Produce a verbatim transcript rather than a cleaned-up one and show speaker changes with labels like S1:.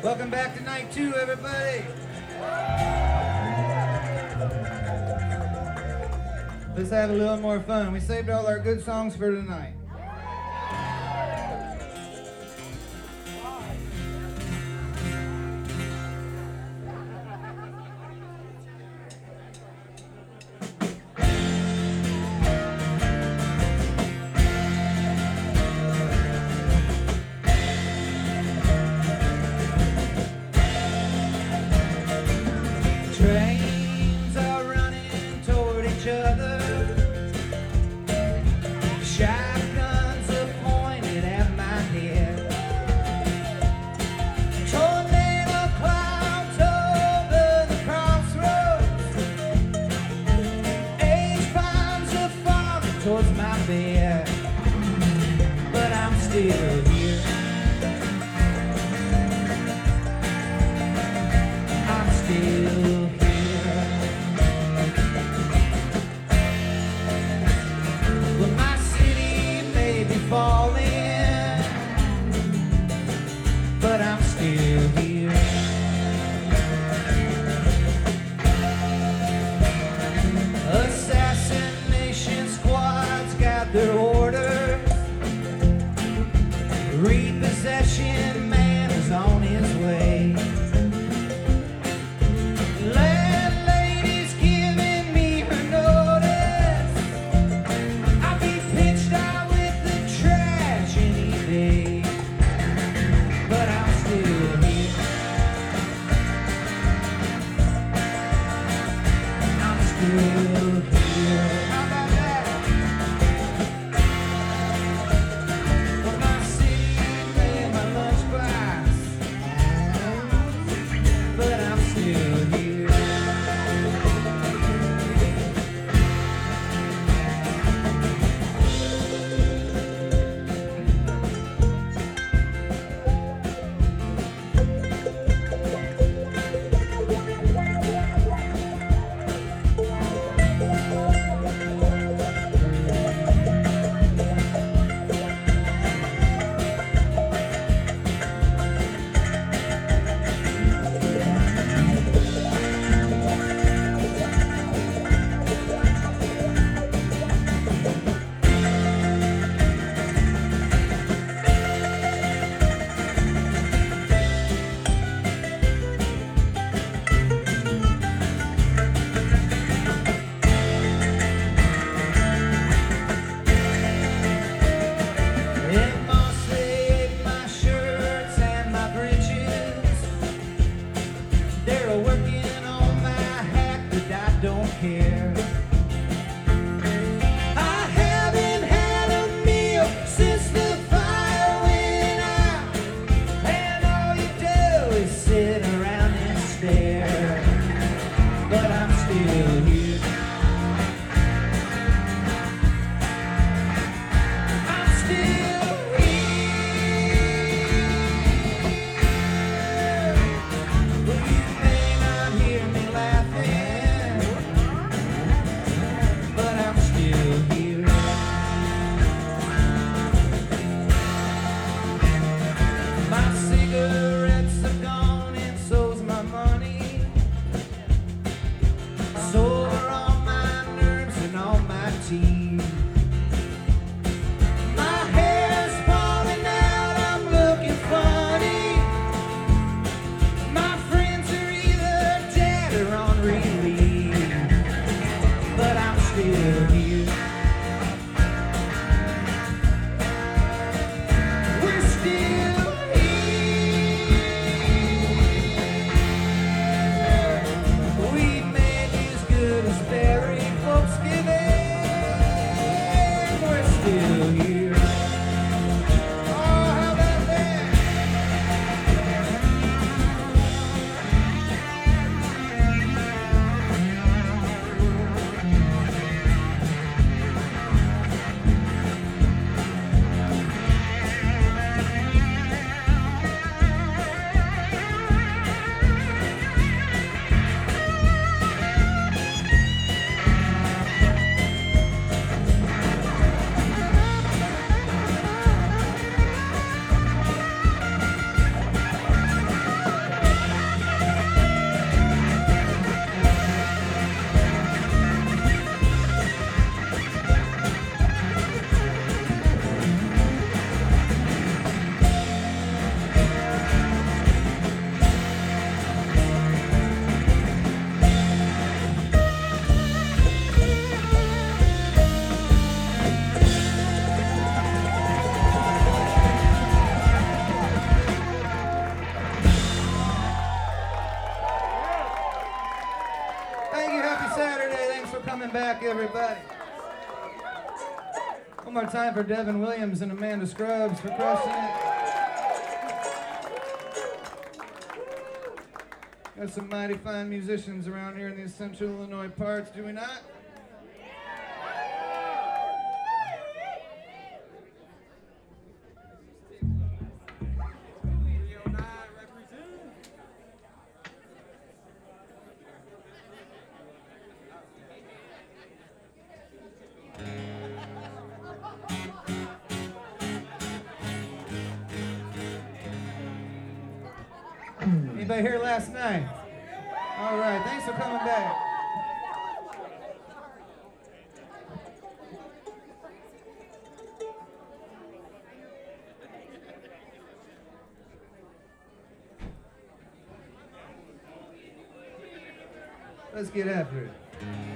S1: Welcome back to night two, everybody. Let's have a little more fun. We saved all our good songs for tonight. Trains are running toward each other. Shotguns are pointed at my head. Tornado clouds over the crossroads. Age bombs are falling towards my bed. But I'm still here. I'm still here. Well, my city may be falling, but I'm still here. Assassination squads got their orders. One more time for Devin Williams and Amanda Scruggs for crushing it. Got some mighty fine musicians around here in these central Illinois parts, do we not? Anybody here last night? All right, thanks for coming back. Let's get after it.